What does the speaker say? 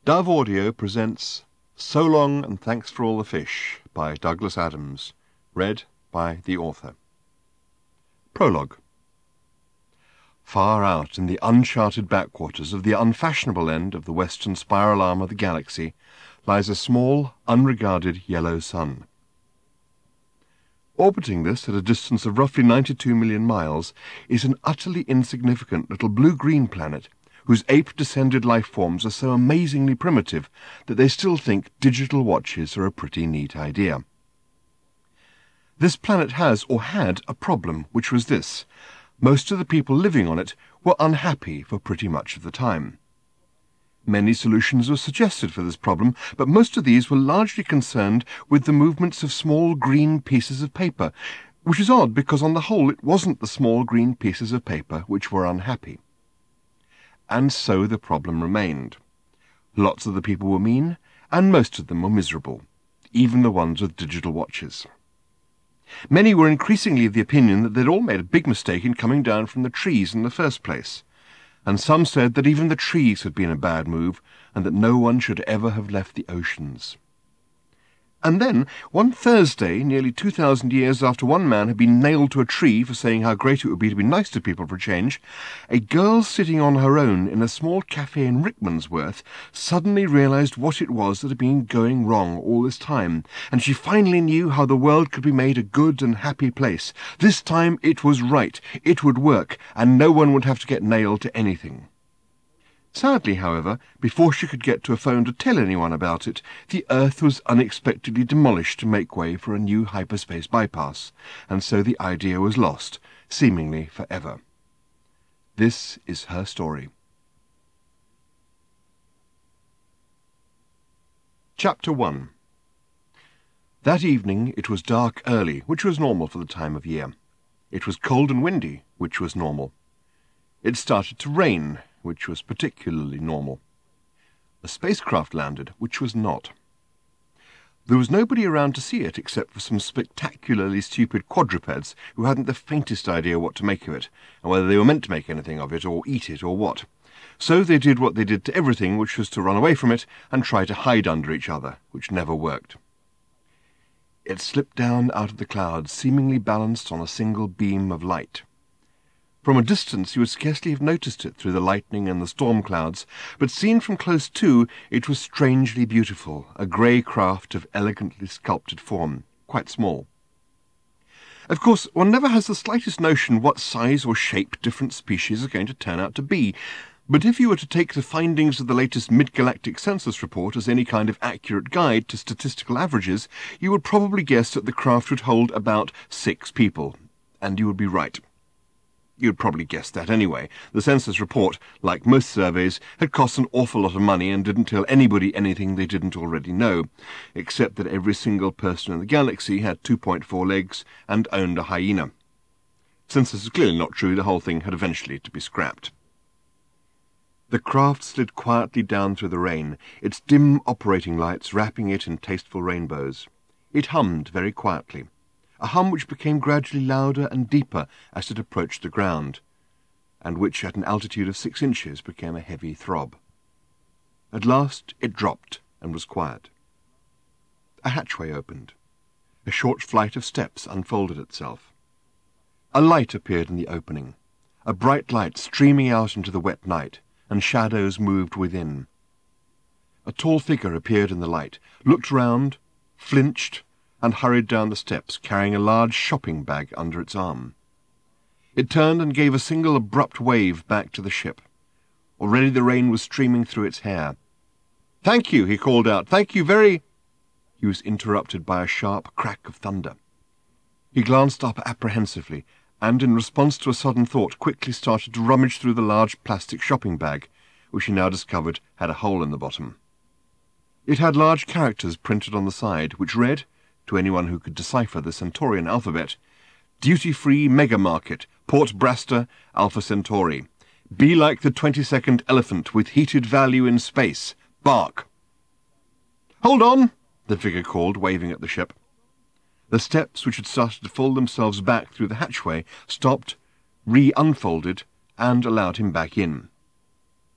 Dove Audio presents So Long and Thanks for All the Fish by Douglas Adams, read by the author. Prologue. Far out in the uncharted backwaters of the unfashionable end of the western spiral arm of the galaxy lies a small, unregarded yellow sun. Orbiting this at a distance of roughly 92 million miles is an utterly insignificant little blue-green planet whose ape-descended life forms are so amazingly primitive that they still think digital watches are a pretty neat idea. This planet has, or had, a problem, which was this. Most of the people living on it were unhappy for pretty much of the time. Many solutions were suggested for this problem, but most of these were largely concerned with the movements of small green pieces of paper, which is odd because on the whole it wasn't the small green pieces of paper which were unhappy. And so the problem remained. Lots of the people were mean, and most of them were miserable, even the ones with digital watches. Many were increasingly of the opinion that they'd all made a big mistake in coming down from the trees in the first place, and some said that even the trees had been a bad move, and that no one should ever have left the oceans. And then, one Thursday, nearly 2,000 years after one man had been nailed to a tree for saying how great it would be to be nice to people for a change, a girl sitting on her own in a small cafe in Rickmansworth suddenly realized what it was that had been going wrong all this time, and she finally knew how the world could be made a good and happy place. This time it was right, it would work, and no one would have to get nailed to anything. Sadly, however, before she could get to a phone to tell anyone about it, the Earth was unexpectedly demolished to make way for a new hyperspace bypass, and so the idea was lost, seemingly forever. This is her story. Chapter 1. That evening it was dark early, which was normal for the time of year. It was cold and windy, which was normal. It started to rain, which was particularly normal. A spacecraft landed, which was not. There was nobody around to see it except for some spectacularly stupid quadrupeds who hadn't the faintest idea what to make of it, and whether they were meant to make anything of it, or eat it, or what. So they did what they did to everything, which was to run away from it and try to hide under each other, which never worked. It slipped down out of the clouds, seemingly balanced on a single beam of light. From a distance you would scarcely have noticed it through the lightning and the storm clouds, but seen from close to, it was strangely beautiful, a grey craft of elegantly sculpted form, quite small. Of course, one never has the slightest notion what size or shape different species are going to turn out to be, but if you were to take the findings of the latest mid-galactic census report as any kind of accurate guide to statistical averages, you would probably guess that the craft would hold about 6 people, and you would be right. You'd probably guessed that anyway. The census report, like most surveys, had cost an awful lot of money and didn't tell anybody anything they didn't already know, except that every single person in the galaxy had 2.4 legs and owned a hyena. Since this is clearly not true, the whole thing had eventually to be scrapped. The craft slid quietly down through the rain, its dim operating lights wrapping it in tasteful rainbows. It hummed very quietly, a hum which became gradually louder and deeper as it approached the ground, and which at an altitude of 6 inches became a heavy throb. At last it dropped and was quiet. A hatchway opened. A short flight of steps unfolded itself. A light appeared in the opening, a bright light streaming out into the wet night, and shadows moved within. A tall figure appeared in the light, looked round, flinched, and hurried down the steps, carrying a large shopping bag under its arm. It turned and gave a single abrupt wave back to the ship. Already the rain was streaming through its hair. "Thank you," he called out. "Thank you very—" He was interrupted by a sharp crack of thunder. He glanced up apprehensively, and, in response to a sudden thought, quickly started to rummage through the large plastic shopping bag, which he now discovered had a hole in the bottom. It had large characters printed on the side, which read, to anyone who could decipher the Centaurian alphabet, "Duty-free mega market, Port Brasta, Alpha Centauri. Be like the 22nd elephant with heated value in space. Bark." "Hold on," the figure called, waving at the ship. The steps, which had started to fold themselves back through the hatchway, stopped, re-unfolded, and allowed him back in.